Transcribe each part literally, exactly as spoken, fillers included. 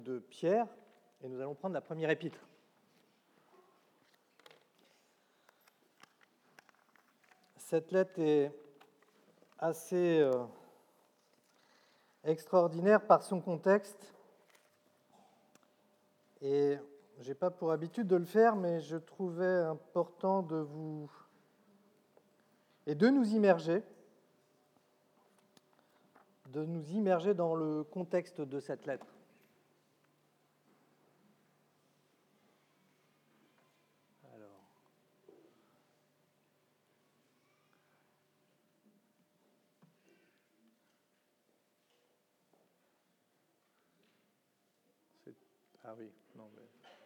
de Pierre, et nous allons prendre la première épître. Cette lettre est assez euh, extraordinaire par son contexte, et je n'ai pas pour habitude de le faire, mais je trouvais important de vous et de nous immerger, de nous immerger dans le contexte de cette lettre. Alors, c'est... Ah oui, non mais...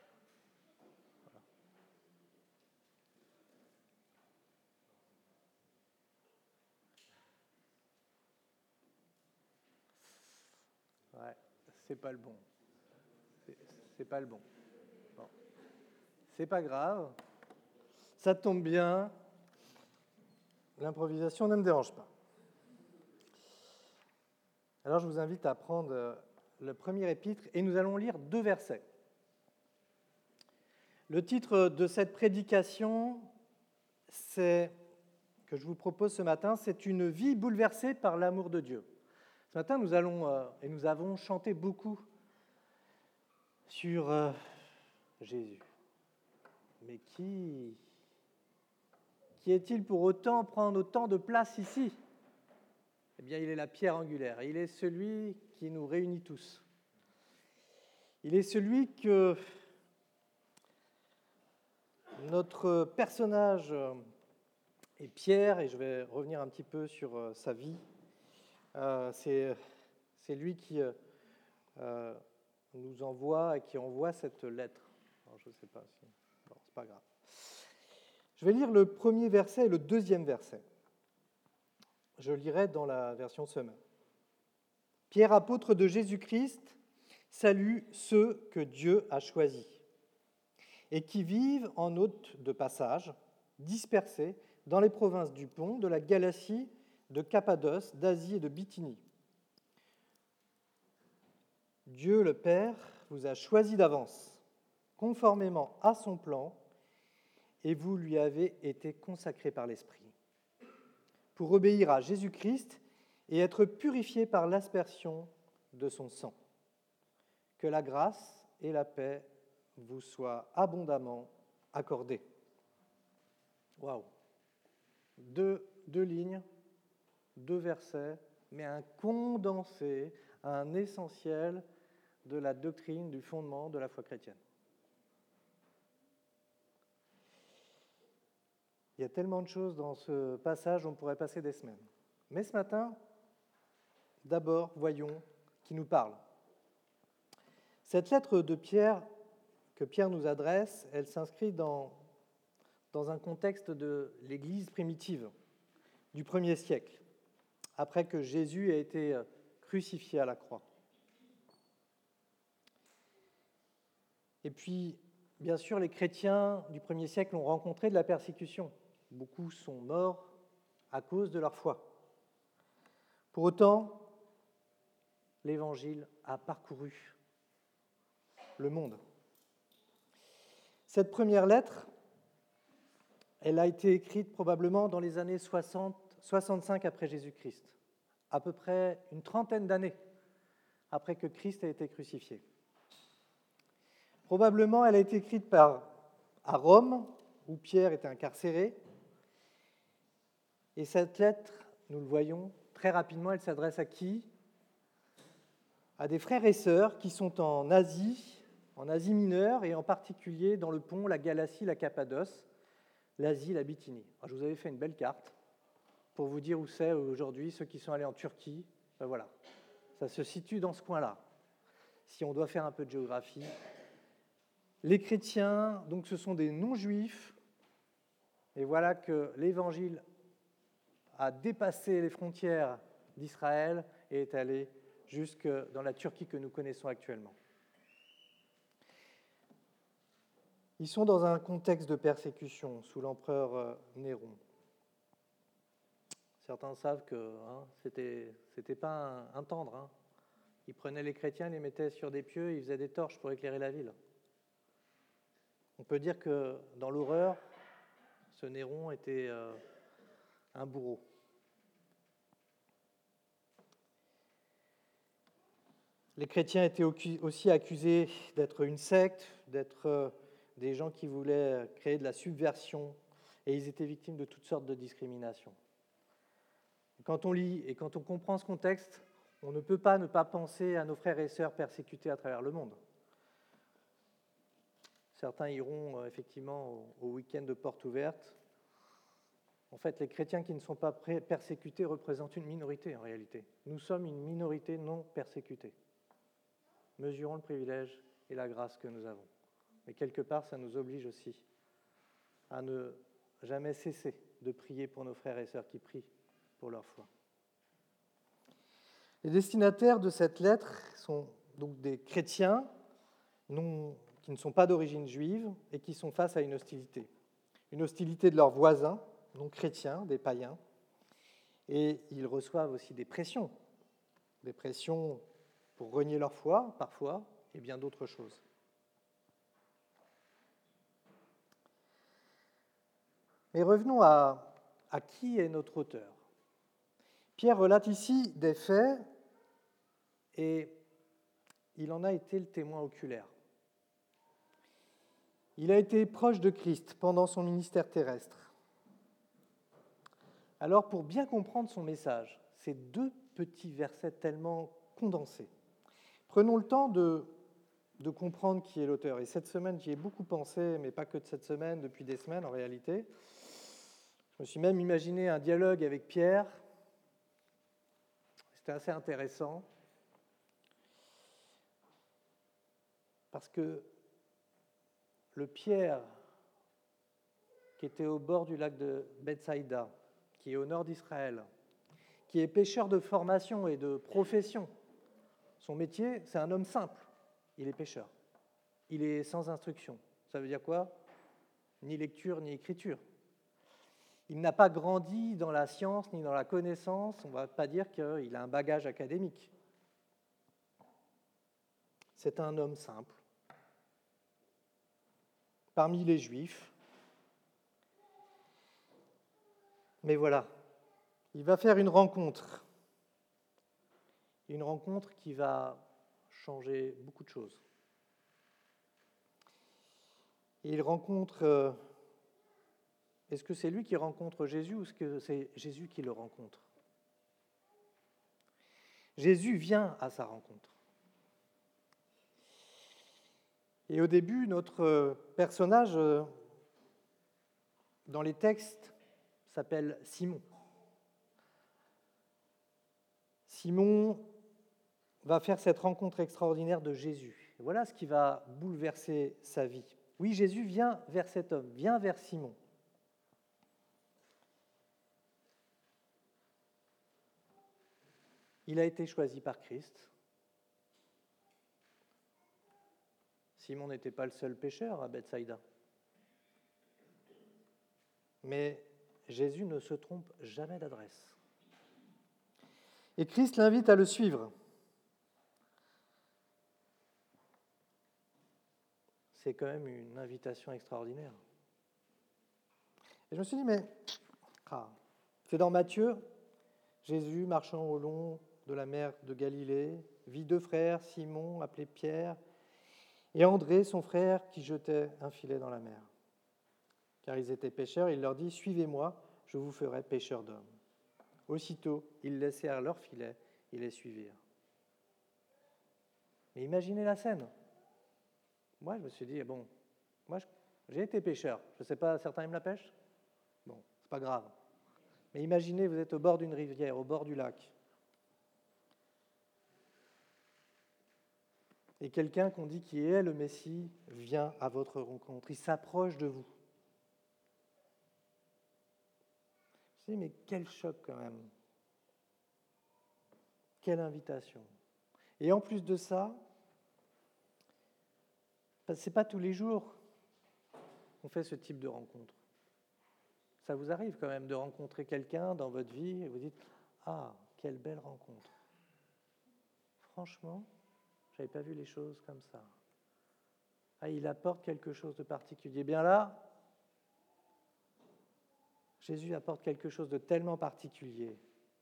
Ouais, c'est pas le bon. C'est, c'est pas le bon. Bon. C'est pas grave. Ça tombe bien. L'improvisation ne me dérange pas. Alors je vous invite à prendre le premier épître et nous allons lire deux versets. Le titre de cette prédication, c'est, que je vous propose ce matin, c'est une vie bouleversée par l'amour de Dieu. Ce matin, nous allons euh, et nous avons chanté beaucoup sur euh, Jésus. Mais qui, qui est-il pour autant prendre autant de place ici ? Eh bien, il est la pierre angulaire. Il est celui qui nous réunit tous. Il est celui que notre personnage est Pierre, et je vais revenir un petit peu sur sa vie. Euh, c'est, c'est lui qui euh, nous envoie et qui envoie cette lettre. Alors, je ne sais pas si... Bon, c'est pas grave. Je vais lire le premier verset et le deuxième verset. Je lirai dans la version Semaine. Pierre, apôtre de Jésus-Christ, salue ceux que Dieu a choisis et qui vivent en hôtes de passage, dispersés dans les provinces du Pont, de la Galatie, de Cappadoce, d'Asie et de Bithynie. Dieu le Père vous a choisis d'avance, conformément à son plan, et vous lui avez été consacrés par l'Esprit, pour obéir à Jésus-Christ et être purifiés par l'aspersion de son sang. Que la grâce et la paix vous soient abondamment accordées. Waouh! Deux, deux lignes, deux versets, mais un condensé, un essentiel de la doctrine, du fondement de la foi chrétienne. Il y a tellement de choses dans ce passage, on pourrait passer des semaines. Mais ce matin, d'abord, voyons qui nous parle. Cette lettre de Pierre, que Pierre nous adresse, elle s'inscrit dans, dans un contexte de l'Église primitive du premier siècle, après que Jésus ait été crucifié à la croix. Et puis, bien sûr, les chrétiens du premier siècle ont rencontré de la persécution. Beaucoup sont morts à cause de leur foi. Pour autant, l'Évangile a parcouru le monde. Cette première lettre, elle a été écrite probablement dans les années soixante, soixante-cinq après Jésus-Christ, à peu près une trentaine d'années après que Christ a été crucifié. Probablement, elle a été écrite par, à Rome, où Pierre était incarcéré. Et cette lettre, nous le voyons, très rapidement, elle s'adresse à qui ? À des frères et sœurs qui sont en Asie, en Asie mineure, et en particulier dans le Pont, la Galatie, la Cappadoce, l'Asie, la Bithynie. Alors, je vous avais fait une belle carte pour vous dire où c'est aujourd'hui, ceux qui sont allés en Turquie. Ben voilà, ça se situe dans ce coin-là. Si on doit faire un peu de géographie. Les chrétiens, donc ce sont des non-juifs, et voilà que l'Évangile a dépassé les frontières d'Israël et est allé jusque dans la Turquie que nous connaissons actuellement. Ils sont dans un contexte de persécution sous l'empereur Néron. Certains savent que hein, c'était, c'était pas un, un tendre. Hein. il prenait les chrétiens, les mettait sur des pieux, il faisait des torches pour éclairer la ville. On peut dire que dans l'horreur, ce Néron était euh, un bourreau. Les chrétiens étaient aussi accusés d'être une secte, d'être des gens qui voulaient créer de la subversion, et ils étaient victimes de toutes sortes de discriminations. Quand on lit et quand on comprend ce contexte, on ne peut pas ne pas penser à nos frères et sœurs persécutés à travers le monde. Certains iront euh, effectivement au, au week-end de porte ouverte. En fait, les chrétiens qui ne sont pas persécutés représentent une minorité en réalité. Nous sommes une minorité non persécutée. Mesurons le privilège et la grâce que nous avons. Mais quelque part, ça nous oblige aussi à ne jamais cesser de prier pour nos frères et sœurs qui prient pour leur foi. Les destinataires de cette lettre sont donc des chrétiens non, qui ne sont pas d'origine juive et qui sont face à une hostilité. Une hostilité de leurs voisins non chrétiens, des païens, et ils reçoivent aussi des pressions, des pressions pour renier leur foi, parfois, et bien d'autres choses. Mais revenons à, à qui est notre auteur. Pierre relate ici des faits et il en a été le témoin oculaire. Il a été proche de Christ pendant son ministère terrestre. Alors, pour bien comprendre son message, ces deux petits versets tellement condensés, prenons le temps de, de comprendre qui est l'auteur. Et cette semaine, j'y ai beaucoup pensé, mais pas que de cette semaine, depuis des semaines en réalité. Je me suis même imaginé un dialogue avec Pierre. C'était assez intéressant. Parce que le Pierre qui était au bord du lac de Bethsaïda, qui est au nord d'Israël, qui est pêcheur de formation et de profession, son métier, c'est un homme simple. Il est pêcheur. Il est sans instruction. Ça veut dire quoi ? Ni lecture, ni écriture. Il n'a pas grandi dans la science ni dans la connaissance. On ne va pas dire qu'il a un bagage académique. C'est un homme simple. Parmi les Juifs. Mais voilà, il va faire une rencontre. Une rencontre qui va changer beaucoup de choses. Et il rencontre... Euh, est-ce que c'est lui qui rencontre Jésus ou est-ce que c'est Jésus qui le rencontre ? Jésus vient à sa rencontre. Et au début, notre personnage dans les textes s'appelle Simon. Simon va faire cette rencontre extraordinaire de Jésus. Et voilà ce qui va bouleverser sa vie. Oui, Jésus vient vers cet homme, vient vers Simon. Il a été choisi par Christ. Simon n'était pas le seul pécheur à Bethsaïda. Mais Jésus ne se trompe jamais d'adresse. Et Christ l'invite à le suivre. C'est quand même une invitation extraordinaire. Et je me suis dit, mais ah, c'est dans Matthieu, Jésus marchant au long de la mer de Galilée, vit deux frères, Simon, appelé Pierre, et André, son frère, qui jetait un filet dans la mer. Car ils étaient pêcheurs, il leur dit, « Suivez-moi, je vous ferai pêcheurs d'hommes. » Aussitôt, ils laissèrent leur filet et les suivirent. Mais imaginez la scène. Moi, je me suis dit, bon, moi, j'ai été pêcheur. Je ne sais pas, certains aiment la pêche ? Bon, c'est pas grave. Mais imaginez, vous êtes au bord d'une rivière, au bord du lac. Et quelqu'un qu'on dit qui est le Messie vient à votre rencontre. Il s'approche de vous. Je me suis dit, mais quel choc quand même. Quelle invitation. Et en plus de ça, ce n'est pas tous les jours qu'on fait ce type de rencontre. Ça vous arrive quand même de rencontrer quelqu'un dans votre vie et vous dites « Ah, quelle belle rencontre !» franchement, je n'avais pas vu les choses comme ça. Ah, il apporte quelque chose de particulier. Bien là, Jésus apporte quelque chose de tellement particulier.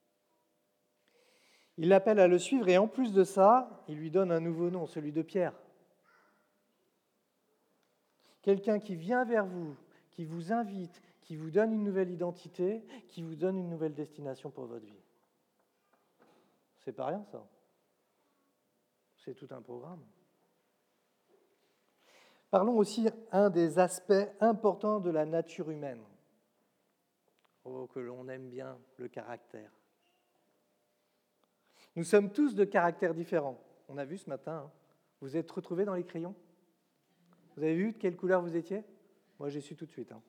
Il l'appelle à le suivre et en plus de ça, il lui donne un nouveau nom, celui de Pierre. Quelqu'un qui vient vers vous, qui vous invite, qui vous donne une nouvelle identité, qui vous donne une nouvelle destination pour votre vie. C'est pas rien ça. C'est tout un programme. Parlons aussi un des aspects importants de la nature humaine. Oh, que l'on aime bien le caractère. Nous sommes tous de caractères différents. On a vu ce matin, hein. Vous êtes retrouvés dans les crayons? Vous avez vu de quelle couleur vous étiez? Moi, j'ai su tout de suite. Hein.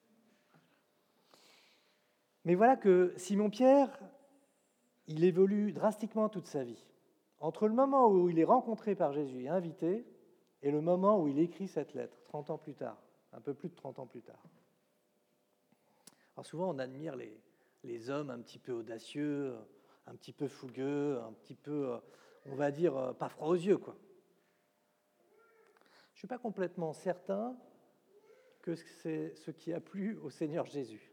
Mais voilà que Simon-Pierre, il évolue drastiquement toute sa vie. Entre le moment où il est rencontré par Jésus et invité, et le moment où il écrit cette lettre, trente ans plus tard, un peu plus de trente ans plus tard. Alors souvent, on admire les, les hommes un petit peu audacieux, un petit peu fougueux, un petit peu, on va dire, pas froid aux yeux, quoi. Je ne suis pas complètement certain que c'est ce qui a plu au Seigneur Jésus.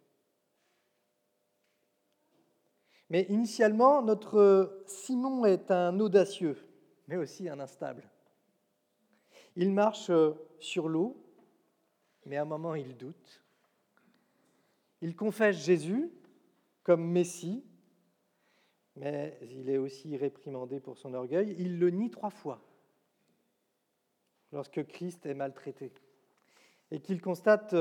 Mais initialement, notre Simon est un audacieux, mais aussi un instable. Il marche sur l'eau, mais à un moment, il doute. Il confesse Jésus comme Messie, mais il est aussi réprimandé pour son orgueil. Il le nie trois fois lorsque Christ est maltraité et qu'il constate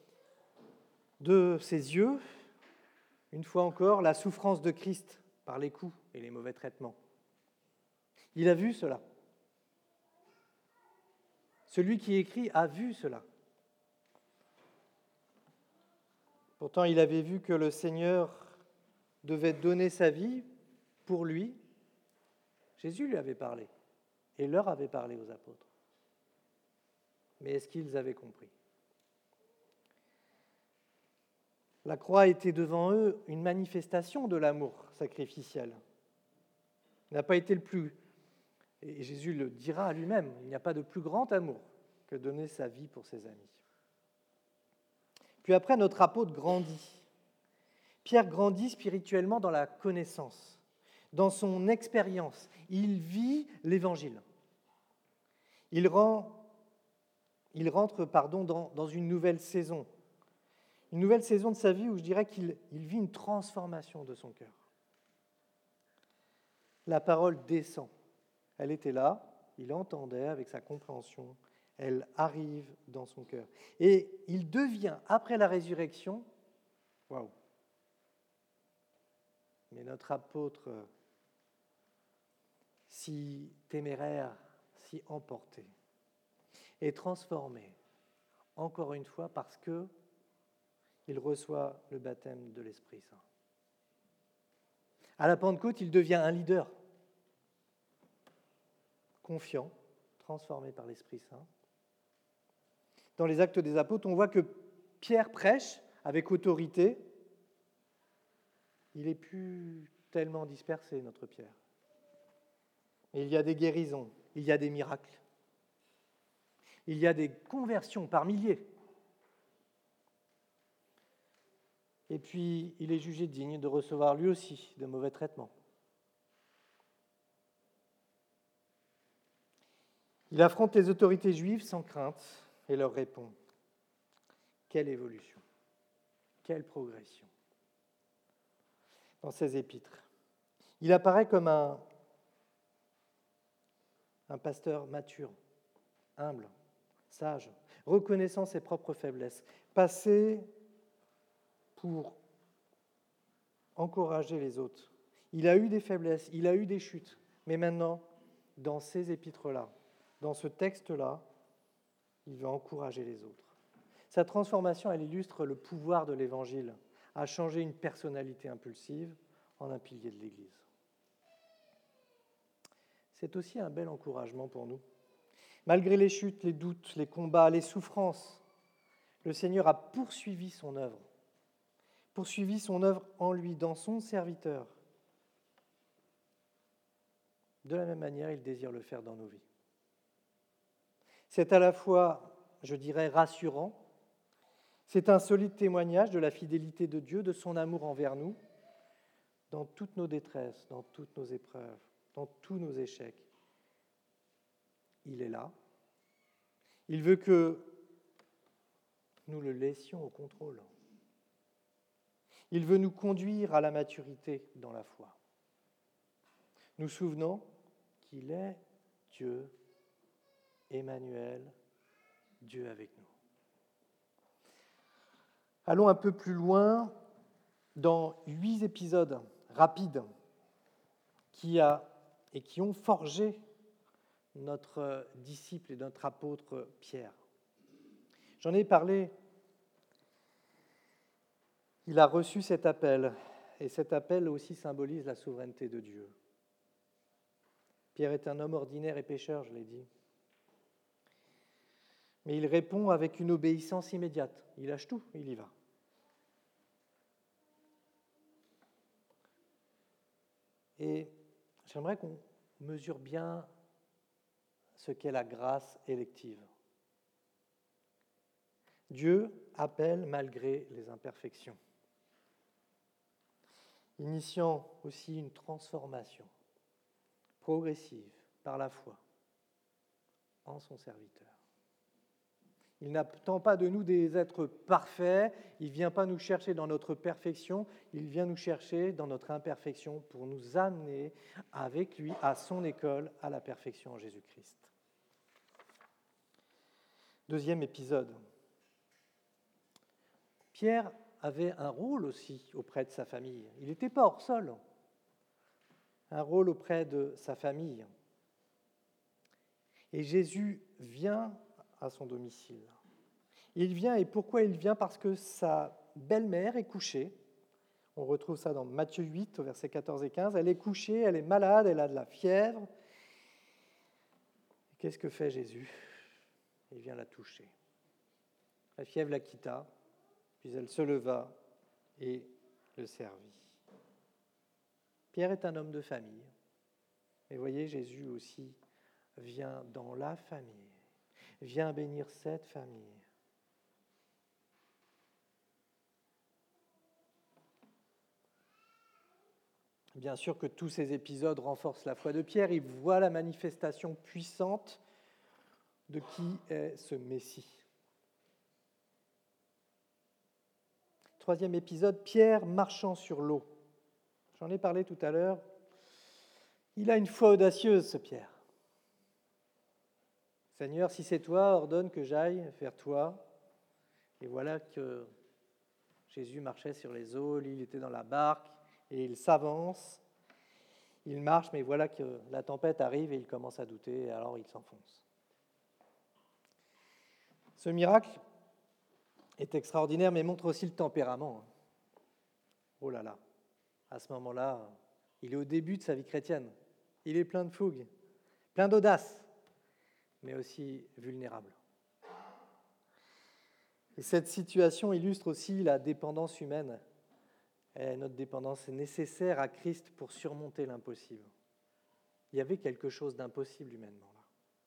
de ses yeux, une fois encore, la souffrance de Christ par les coups et les mauvais traitements. Il a vu cela. Celui qui écrit a vu cela. Pourtant, il avait vu que le Seigneur devait donner sa vie pour lui. Jésus lui avait parlé et leur avait parlé aux apôtres. Mais est-ce qu'ils avaient compris? La croix était devant eux une manifestation de l'amour sacrificiel. Il n'a pas été le plus, et Jésus le dira à lui-même, il n'y a pas de plus grand amour que donner sa vie pour ses amis. Puis après, notre apôtre grandit. Pierre grandit spirituellement dans la connaissance, dans son expérience. Il vit l'Évangile. Il, rend, il rentre pardon, dans, dans une nouvelle saison. Une nouvelle saison de sa vie où je dirais qu'il il vit une transformation de son cœur. La parole descend. Elle était là, il entendait avec sa compréhension. Elle arrive dans son cœur. Et il devient, après la résurrection, waouh, mais notre apôtre, si téméraire, si emporté, est transformé, encore une fois, parce que il reçoit le baptême de l'Esprit Saint. À la Pentecôte, il devient un leader, confiant, transformé par l'Esprit Saint. Dans les Actes des Apôtres, on voit que Pierre prêche avec autorité. Il n'est plus tellement dispersé, notre Pierre. Mais il y a des guérisons, il y a des miracles. Il y a des conversions par milliers. Et puis, il est jugé digne de recevoir lui aussi de mauvais traitements. Il affronte les autorités juives sans crainte et leur répond. Quelle évolution, quelle progression dans ses épîtres. Il apparaît comme un, un pasteur mature, humble, sage, reconnaissant ses propres faiblesses, passé pour encourager les autres. Il a eu des faiblesses, il a eu des chutes, mais maintenant, dans ces épîtres-là, dans ce texte-là, il veut encourager les autres. Sa transformation, elle illustre le pouvoir de l'Évangile à changer une personnalité impulsive en un pilier de l'Église. C'est aussi un bel encouragement pour nous. Malgré les chutes, les doutes, les combats, les souffrances, le Seigneur a poursuivi son œuvre, poursuivi son œuvre en lui, dans son serviteur. de la même manière, il désire le faire dans nos vies. C'est à la fois, je dirais, rassurant, c'est un solide témoignage de la fidélité de Dieu, de son amour envers nous, dans toutes nos détresses, dans toutes nos épreuves, dans tous nos échecs. Il est là. Il veut que nous le laissions au contrôle. Il veut nous conduire à la maturité dans la foi. Nous souvenons qu'il est Dieu, Emmanuel, Dieu avec nous. Allons un peu plus loin dans huit épisodes rapides qui, a, et qui ont forgé notre disciple et notre apôtre Pierre. J'en ai parlé. Il a reçu cet appel, et cet appel aussi symbolise la souveraineté de Dieu. Pierre est un homme ordinaire et pécheur, je l'ai dit. Mais il répond avec une obéissance immédiate. Il lâche tout, il y va. Et j'aimerais qu'on mesure bien ce qu'est la grâce élective. Dieu appelle malgré les imperfections, initiant aussi une transformation progressive par la foi en son serviteur. Il n'attend pas de nous des êtres parfaits, il ne vient pas nous chercher dans notre perfection, il vient nous chercher dans notre imperfection pour nous amener avec lui à son école, à la perfection en Jésus-Christ. Deuxième épisode. Pierre avait un rôle aussi auprès de sa famille. Il n'était pas hors sol. Un rôle auprès de sa famille. Et Jésus vient à son domicile. Il vient, et pourquoi il vient ? Parce que sa belle-mère est couchée. On retrouve ça dans Matthieu huit, au verset quatorze et quinze. Elle est couchée, elle est malade, elle a de la fièvre. Et qu'est-ce que fait Jésus ? Il vient la toucher. La fièvre la quitta, puis elle se leva et le servit. Pierre est un homme de famille. Mais voyez, Jésus aussi vient dans la famille, vient bénir cette famille. Bien sûr que tous ces épisodes renforcent la foi de Pierre. Il voit la manifestation puissante de qui est ce Messie. Troisième épisode, Pierre marchant sur l'eau. J'en ai parlé tout à l'heure. Il a une foi audacieuse, ce Pierre. Seigneur, si c'est toi, ordonne que j'aille vers toi. Et voilà que Jésus marchait sur les eaux, lui, il était dans la barque, et il s'avance. Il marche, mais voilà que la tempête arrive et il commence à douter, et alors il s'enfonce. Ce miracle est extraordinaire, mais montre aussi le tempérament. Oh là là, à ce moment-là, il est au début de sa vie chrétienne. Il est plein de fougue, plein d'audace, mais aussi vulnérable. Et cette situation illustre aussi la dépendance humaine. Et notre dépendance est nécessaire à Christ pour surmonter l'impossible. Il y avait quelque chose d'impossible humainement là.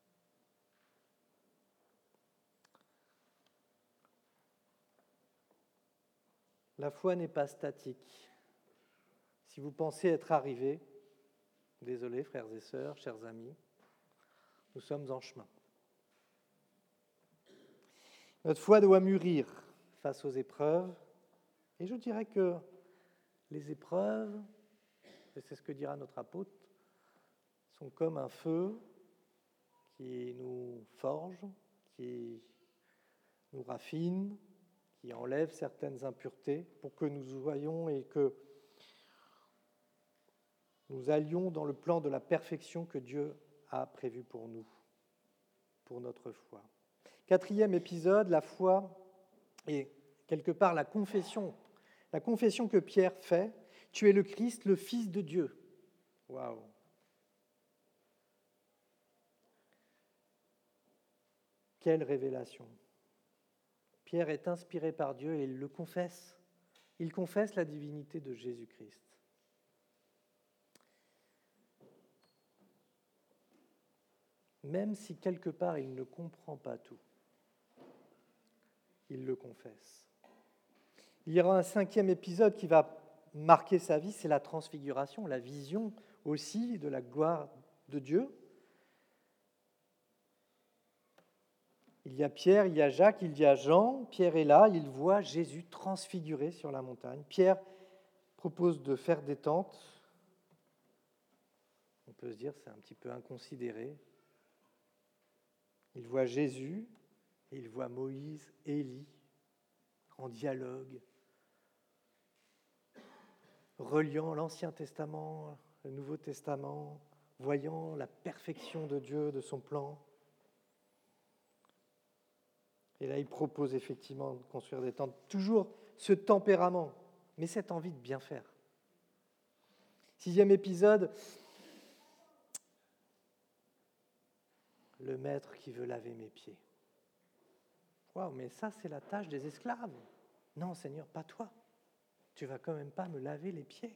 La foi n'est pas statique. Si vous pensez être arrivé, désolé frères et sœurs, chers amis, nous sommes en chemin. Notre foi doit mûrir face aux épreuves, et je dirais que les épreuves, et c'est ce que dira notre apôtre, sont comme un feu qui nous forge, qui nous raffine, qui enlève certaines impuretés pour que nous voyions et que nous allions dans le plan de la perfection que Dieu a prévu pour nous, pour notre foi. Quatrième épisode, la foi et quelque part la confession. La confession que Pierre fait, tu es le Christ, le Fils de Dieu. Waouh! Quelle révélation! Pierre est inspiré par Dieu et il le confesse. Il confesse la divinité de Jésus-Christ. même si quelque part il ne comprend pas tout. Il le confesse. Il y aura un cinquième épisode qui va marquer sa vie, c'est la transfiguration, la vision aussi de la gloire de Dieu. Il y a Pierre, il y a Jacques, il y a Jean. Pierre est là, il voit Jésus transfiguré sur la montagne. Pierre propose de faire des tentes. On peut se dire c'est un petit peu inconsidéré. Il voit Jésus et il voit Moïse et Élie en dialogue, reliant l'Ancien Testament, le Nouveau Testament, voyant la perfection de Dieu, de son plan. Et là, il propose effectivement de construire des tentes. Toujours ce tempérament, mais cette envie de bien faire. Sixième épisode, le maître qui veut laver mes pieds. Waouh, mais ça, c'est la tâche des esclaves. Non, Seigneur, pas toi. Tu vas quand même pas me laver les pieds.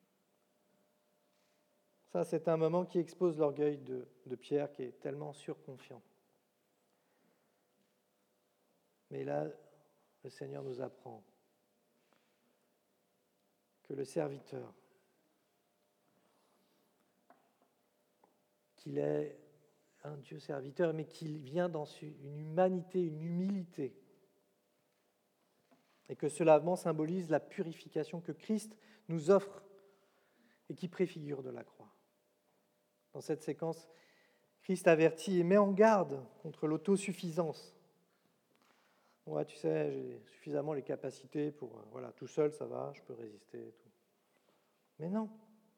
Ça, c'est un moment qui expose l'orgueil de, de Pierre, qui est tellement surconfiant. Mais là, le Seigneur nous apprend que le serviteur, qu'il est un Dieu serviteur, mais qu'il vient dans une humanité, une humilité, et que ce lavement symbolise la purification que Christ nous offre et qui préfigure de la croix. Dans cette séquence, Christ avertit et met en garde contre l'autosuffisance. Ouais, tu sais, j'ai suffisamment les capacités pour, euh, voilà, tout seul, ça va, je peux résister et tout. Mais non.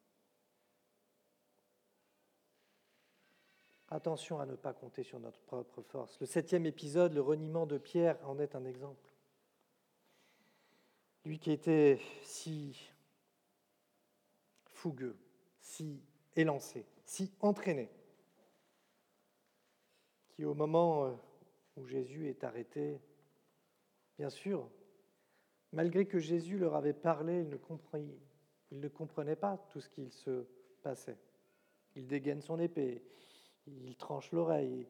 Attention à ne pas compter sur notre propre force. Le septième épisode, le reniement de Pierre, en est un exemple. Lui qui était si fougueux, si élancé, si entraîné, qui au moment où Jésus est arrêté, bien sûr, malgré que Jésus leur avait parlé, ils ne comprenaient, ils ne comprenaient pas tout ce qu'il se passait. Il dégaine son épée, il tranche l'oreille,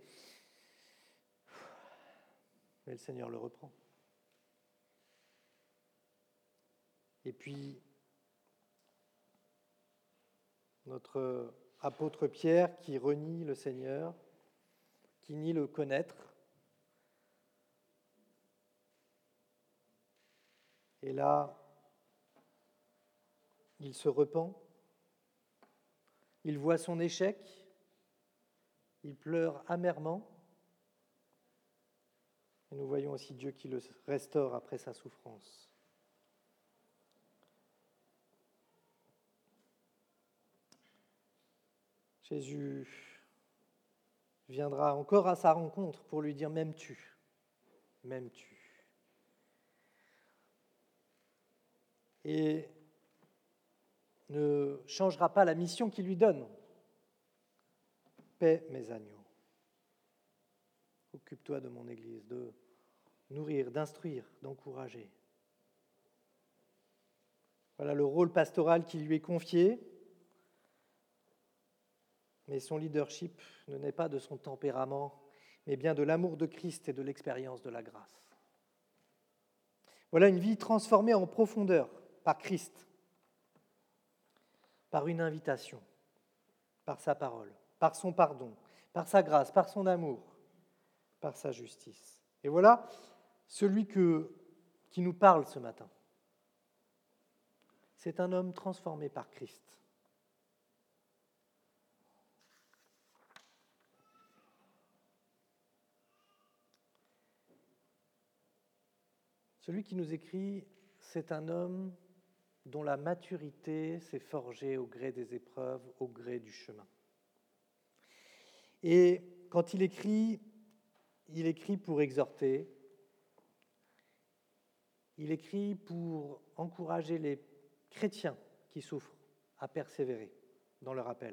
mais le Seigneur le reprend. Et puis, notre apôtre Pierre qui renie le Seigneur, qui nie le connaître. Et là, il se repent, il voit son échec, il pleure amèrement. Et nous voyons aussi Dieu qui le restaure après sa souffrance. Jésus viendra encore à sa rencontre pour lui dire « M'aimes-tu ? M'aimes-tu » Et ne changera pas la mission qu'il lui donne. Paix mes agneaux. Occupe-toi de mon Église, de nourrir, d'instruire, d'encourager. Voilà le rôle pastoral qui lui est confié. Mais son leadership ne naît pas de son tempérament, mais bien de l'amour de Christ et de l'expérience de la grâce. Voilà une vie transformée en profondeur par Christ, par une invitation, par sa parole, par son pardon, par sa grâce, par son amour, par sa justice. Et voilà celui que, qui nous parle ce matin. C'est un homme transformé par Christ. Celui qui nous écrit, c'est un homme dont la maturité s'est forgée au gré des épreuves, au gré du chemin. Et quand il écrit, il écrit pour exhorter, il écrit pour encourager les chrétiens qui souffrent à persévérer dans leur appel.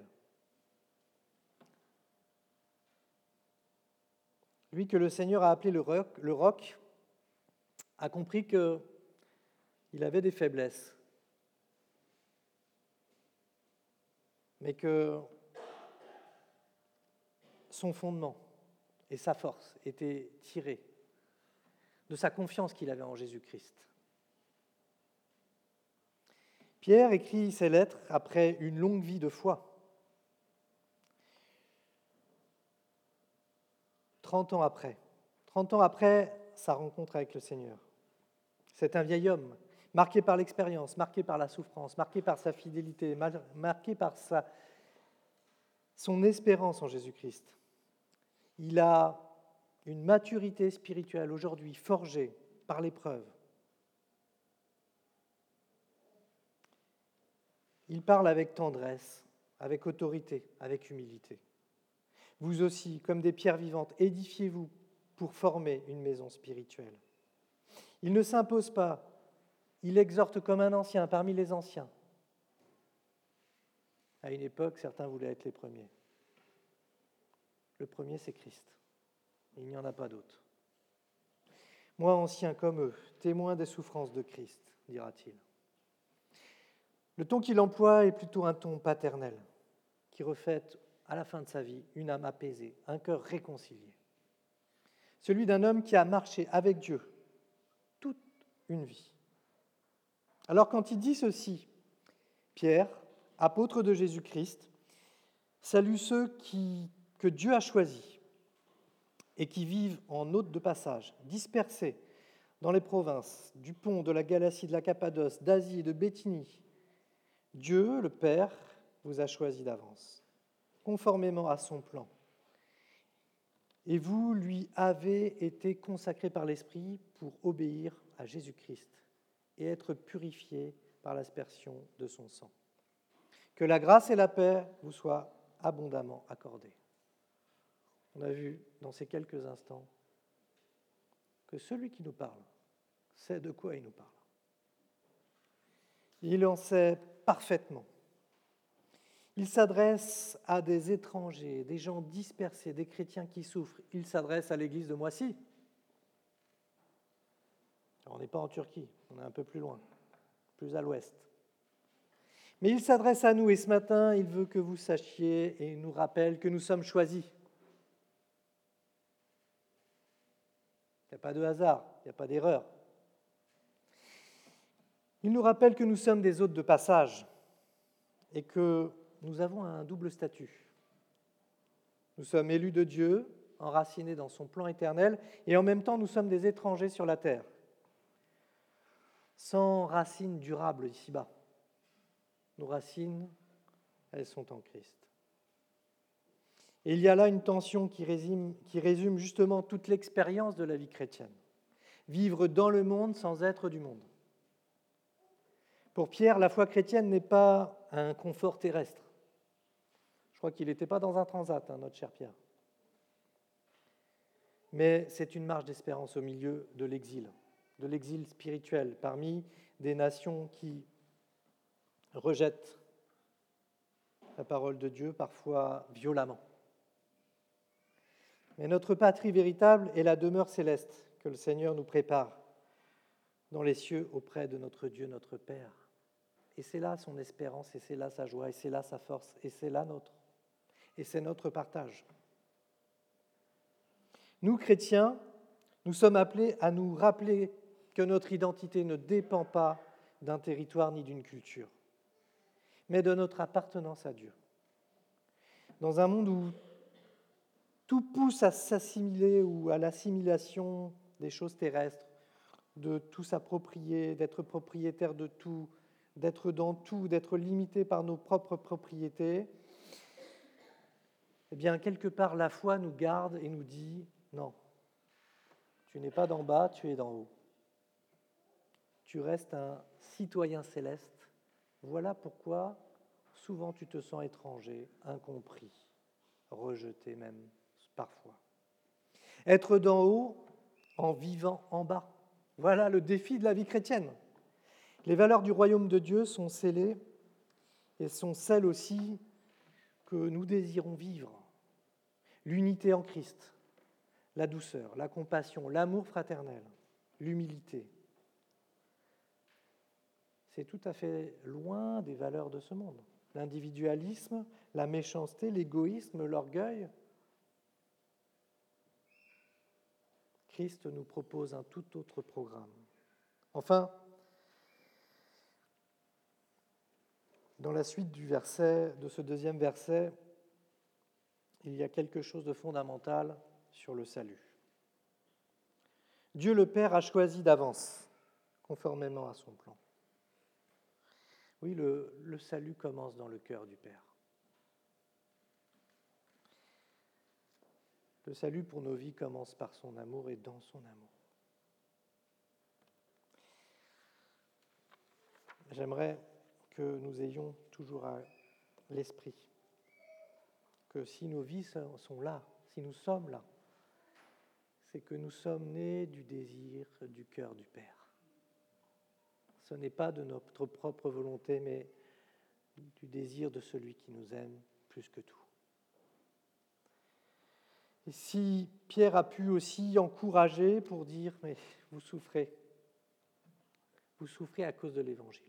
Lui que le Seigneur a appelé le roc, le roc a compris qu'il avait des faiblesses, mais que son fondement et sa force étaient tirés de sa confiance qu'il avait en Jésus-Christ. Pierre écrit ces lettres après une longue vie de foi. Trente ans après. Trente ans après sa rencontre avec le Seigneur. C'est un vieil homme, marqué par l'expérience, marqué par la souffrance, marqué par sa fidélité, marqué par sa, son espérance en Jésus-Christ. Il a une maturité spirituelle aujourd'hui forgée par l'épreuve. Il parle avec tendresse, avec autorité, avec humilité. Vous aussi, comme des pierres vivantes, édifiez-vous pour former une maison spirituelle. Il ne s'impose pas, il exhorte comme un ancien parmi les anciens. À une époque, certains voulaient être les premiers. Le premier, c'est Christ. Il n'y en a pas d'autre. Moi, ancien comme eux, témoin des souffrances de Christ, dira-t-il. Le ton qu'il emploie est plutôt un ton paternel, qui reflète à la fin de sa vie une âme apaisée, un cœur réconcilié. Celui d'un homme qui a marché avec Dieu toute une vie. Alors quand il dit ceci, Pierre, apôtre de Jésus-Christ, salue ceux qui, que Dieu a choisis et qui vivent en hôtes de passage, dispersés dans les provinces du Pont, de la Galatie, de la Cappadoce, d'Asie et de Béthinie. Dieu, le Père, vous a choisi d'avance, conformément à son plan. Et vous lui avez été consacrés par l'Esprit pour obéir à Jésus-Christ et être purifiés par l'aspersion de son sang. Que la grâce et la paix vous soient abondamment accordées. On a vu dans ces quelques instants que celui qui nous parle sait de quoi il nous parle. Il en sait parfaitement. Il s'adresse à des étrangers, des gens dispersés, des chrétiens qui souffrent. Il s'adresse à l'église de Moissy. Alors, on n'est pas en Turquie, on est un peu plus loin, plus à l'ouest. Mais il s'adresse à nous et ce matin, il veut que vous sachiez et il nous rappelle que nous sommes choisis. Il n'y a pas de hasard, il n'y a pas d'erreur. Il nous rappelle que nous sommes des hôtes de passage et que nous avons un double statut. Nous sommes élus de Dieu, enracinés dans son plan éternel, et en même temps, nous sommes des étrangers sur la terre, sans racines durables ici-bas. Nos racines, elles sont en Christ. Et il y a là une tension qui résume, qui résume justement toute l'expérience de la vie chrétienne. Vivre dans le monde sans être du monde. Pour Pierre, la foi chrétienne n'est pas un confort terrestre. Je crois qu'il n'était pas dans un transat, hein, notre cher Pierre. Mais c'est une marche d'espérance au milieu de l'exil, de l'exil spirituel, parmi des nations qui rejettent la parole de Dieu, parfois violemment. Mais notre patrie véritable est la demeure céleste que le Seigneur nous prépare dans les cieux auprès de notre Dieu, notre Père. Et c'est là son espérance, et c'est là sa joie, et c'est là sa force, et c'est là notre. Et c'est notre partage. Nous, chrétiens, nous sommes appelés à nous rappeler que notre identité ne dépend pas d'un territoire ni d'une culture, mais de notre appartenance à Dieu. Dans un monde où tout pousse à s'assimiler ou à l'assimilation des choses terrestres, de tout s'approprier, d'être propriétaire de tout, d'être dans tout, d'être limité par nos propres propriétés, eh bien, quelque part, la foi nous garde et nous dit « Non, tu n'es pas d'en bas, tu es d'en haut. Tu restes un citoyen céleste. Voilà pourquoi souvent tu te sens étranger, incompris, rejeté même parfois. Être d'en haut en vivant en bas. Voilà le défi de la vie chrétienne. Les valeurs du royaume de Dieu sont scellées et sont celles aussi que nous désirons vivre. L'unité en Christ, la douceur, la compassion, l'amour fraternel, l'humilité. C'est tout à fait loin des valeurs de ce monde. L'individualisme, la méchanceté, l'égoïsme, l'orgueil, Christ nous propose un tout autre programme. Enfin, dans la suite du verset, de ce deuxième verset, il y a quelque chose de fondamental sur le salut. Dieu le Père a choisi d'avance, conformément à son plan. Oui, le, le salut commence dans le cœur du Père. Le salut pour nos vies commence par son amour et dans son amour. J'aimerais que nous ayons toujours à l'esprit que si nos vies sont là, si nous sommes là, c'est que nous sommes nés du désir du cœur du Père. Ce n'est pas de notre propre volonté, mais du désir de celui qui nous aime plus que tout. Et si Pierre a pu aussi encourager pour dire « mais vous souffrez, vous souffrez à cause de l'Évangile.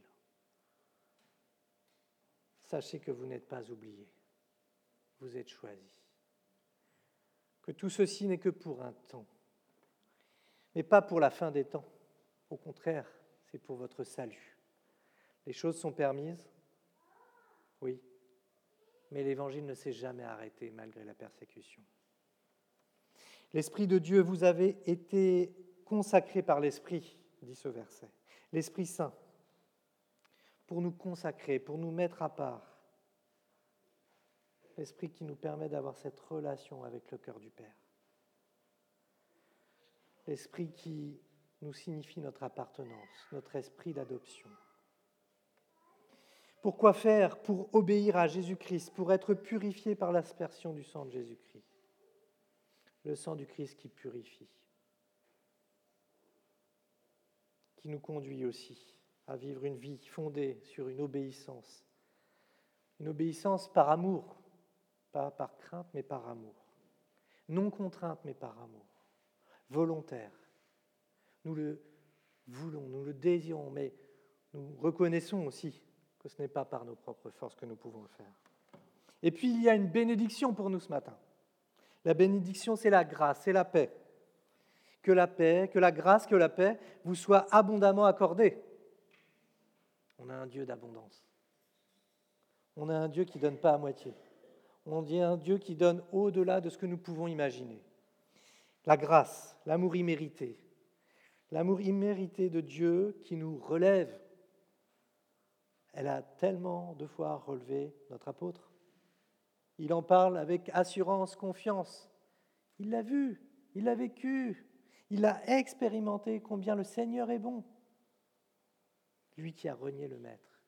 Sachez que vous n'êtes pas oubliés, vous êtes choisis. Que tout ceci n'est que pour un temps, mais pas pour la fin des temps. Au contraire, c'est pour votre salut. Les choses sont permises, oui, mais l'Évangile ne s'est jamais arrêté malgré la persécution. L'Esprit de Dieu, vous avez été consacré par l'Esprit, dit ce verset, l'Esprit Saint, pour nous consacrer, pour nous mettre à part. L'Esprit qui nous permet d'avoir cette relation avec le cœur du Père. L'Esprit qui nous signifie notre appartenance, notre esprit d'adoption. Pourquoi faire? Pour obéir à Jésus-Christ, pour être purifié par l'aspersion du sang de Jésus-Christ. Le sang du Christ qui purifie, qui nous conduit aussi à vivre une vie fondée sur une obéissance. Une obéissance par amour, pas par crainte, mais par amour. Non contrainte, mais par amour. Volontaire. Nous le voulons, nous le désirons, mais nous reconnaissons aussi que ce n'est pas par nos propres forces que nous pouvons le faire. Et puis, il y a une bénédiction pour nous ce matin. La bénédiction, c'est la grâce, c'est la paix. Que la paix, que la grâce, que la paix vous soient abondamment accordées. On a un Dieu d'abondance. On a un Dieu qui ne donne pas à moitié. On a un Dieu qui donne au-delà de ce que nous pouvons imaginer. La grâce, l'amour immérité. L'amour immérité de Dieu qui nous relève. Elle a tellement de fois relevé notre apôtre. Il en parle avec assurance, confiance. Il l'a vu, il l'a vécu, il a expérimenté combien le Seigneur est bon. Lui qui a renié le Maître,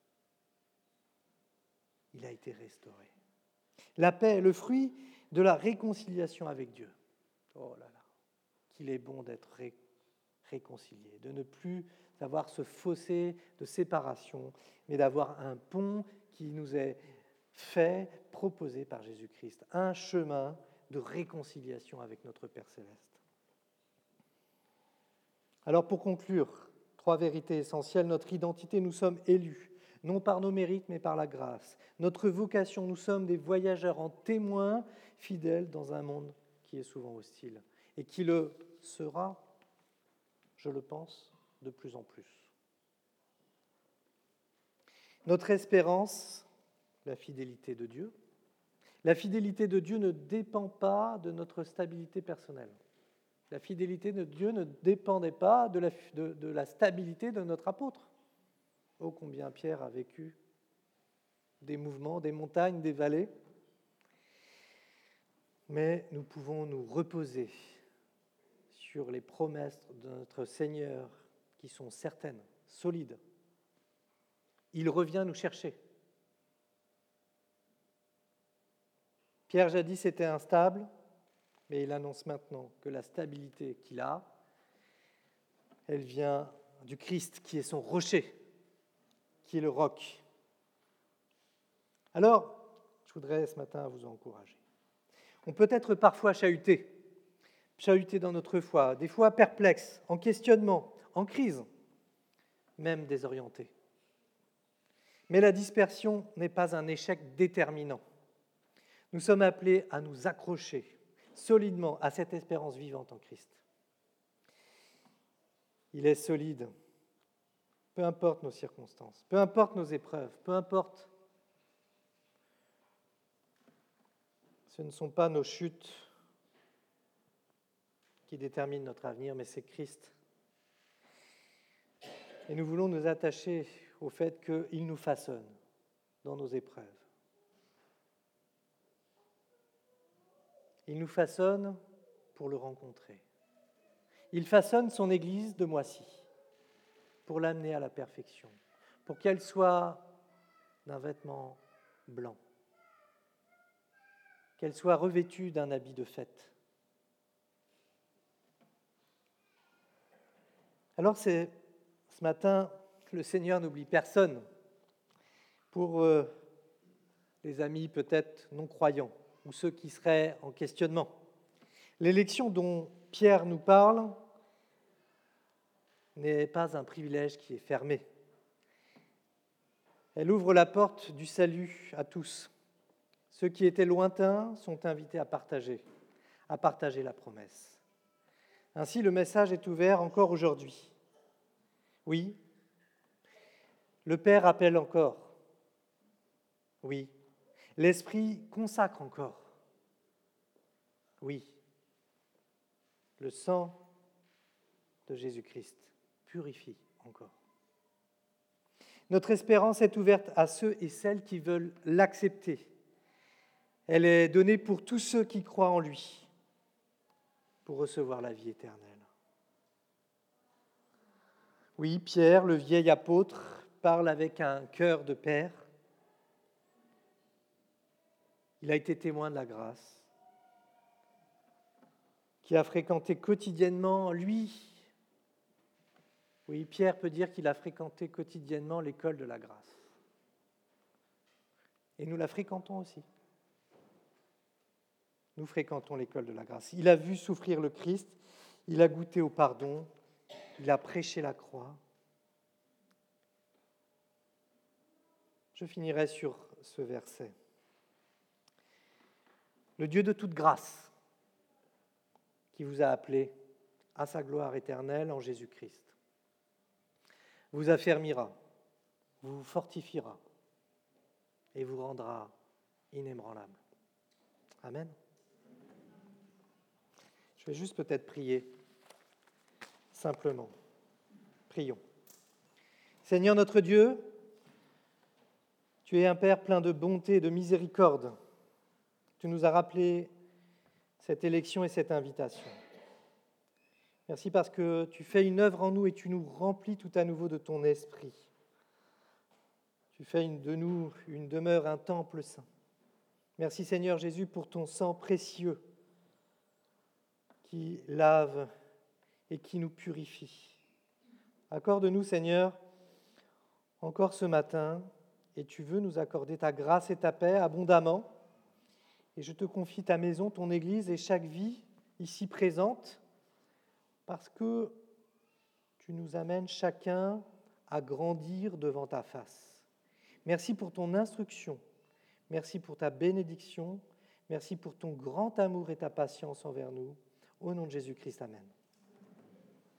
il a été restauré. La paix est le fruit de la réconciliation avec Dieu. Oh là là, qu'il est bon d'être ré- réconcilié, de ne plus avoir ce fossé de séparation, mais d'avoir un pont qui nous est fait, proposé par Jésus-Christ, un chemin de réconciliation avec notre Père Céleste. Alors pour conclure, trois vérités essentielles. Notre identité, nous sommes élus, non par nos mérites, mais par la grâce. Notre vocation, nous sommes des voyageurs en témoins fidèles dans un monde qui est souvent hostile et qui le sera, je le pense, de plus en plus. Notre espérance, la fidélité de Dieu. La fidélité de Dieu ne dépend pas de notre stabilité personnelle. La fidélité de Dieu ne dépendait pas de la, de, de la stabilité de notre apôtre. Oh, combien Pierre a vécu des mouvements, des montagnes, des vallées. Mais nous pouvons nous reposer sur les promesses de notre Seigneur qui sont certaines, solides. Il revient nous chercher. Pierre jadis était instable, mais il annonce maintenant que la stabilité qu'il a, elle vient du Christ qui est son rocher, qui est le roc. Alors, je voudrais ce matin vous encourager. On peut être parfois chahuté, chahuté dans notre foi, des fois perplexe, en questionnement, en crise, même désorienté. Mais la dispersion n'est pas un échec déterminant. Nous sommes appelés à nous accrocher solidement à cette espérance vivante en Christ. il est solide. Peu importe nos circonstances, peu importe nos épreuves, peu importe. Ce ne sont pas nos chutes qui déterminent notre avenir, mais c'est Christ. Et nous voulons nous attacher au fait qu'il nous façonne dans nos épreuves. Il nous façonne pour le rencontrer. Il façonne son Église de Moissy pour l'amener à la perfection, pour qu'elle soit d'un vêtement blanc, qu'elle soit revêtue d'un habit de fête. Alors c'est, ce matin, le Seigneur n'oublie personne. Pour euh, les amis peut-être non-croyants ou ceux qui seraient en questionnement, l'élection dont Pierre nous parle n'est pas un privilège qui est fermé. Elle ouvre la porte du salut à tous. Ceux qui étaient lointains sont invités à partager, à partager la promesse. Ainsi, le message est ouvert encore aujourd'hui. Oui, le Père appelle encore. Oui, l'Esprit consacre encore. Oui, le sang de Jésus-Christ purifie encore. Notre espérance est ouverte à ceux et celles qui veulent l'accepter. Elle est donnée pour tous ceux qui croient en lui, pour recevoir la vie éternelle. Oui, Pierre, le vieil apôtre, parle avec un cœur de père. Il a été témoin de la grâce, qui a fréquenté quotidiennement, lui, oui, Pierre peut dire qu'il a fréquenté quotidiennement l'école de la grâce. Et nous la fréquentons aussi. Nous fréquentons l'école de la grâce. Il a vu souffrir le Christ, il a goûté au pardon, il a prêché la croix. Je finirai sur ce verset. Le Dieu de toute grâce, qui vous a appelé à sa gloire éternelle en Jésus-Christ, vous affermira, vous fortifiera et vous rendra inébranlable. Amen. Je vais juste peut-être prier, simplement. Prions. Seigneur notre Dieu, tu es un Père plein de bonté et de miséricorde. Tu nous as rappelé cette élection et cette invitation. Merci parce que tu fais une œuvre en nous et tu nous remplis tout à nouveau de ton esprit. Tu fais une, de nous une demeure, un temple saint. Merci Seigneur Jésus pour ton sang précieux qui lave et qui nous purifie. Accorde-nous Seigneur, encore ce matin, et tu veux nous accorder ta grâce et ta paix abondamment. Et je te confie ta maison, ton Église et chaque vie ici présente, parce que tu nous amènes chacun à grandir devant ta face. Merci pour ton instruction, merci pour ta bénédiction, merci pour ton grand amour et ta patience envers nous. Au nom de Jésus-Christ, amen.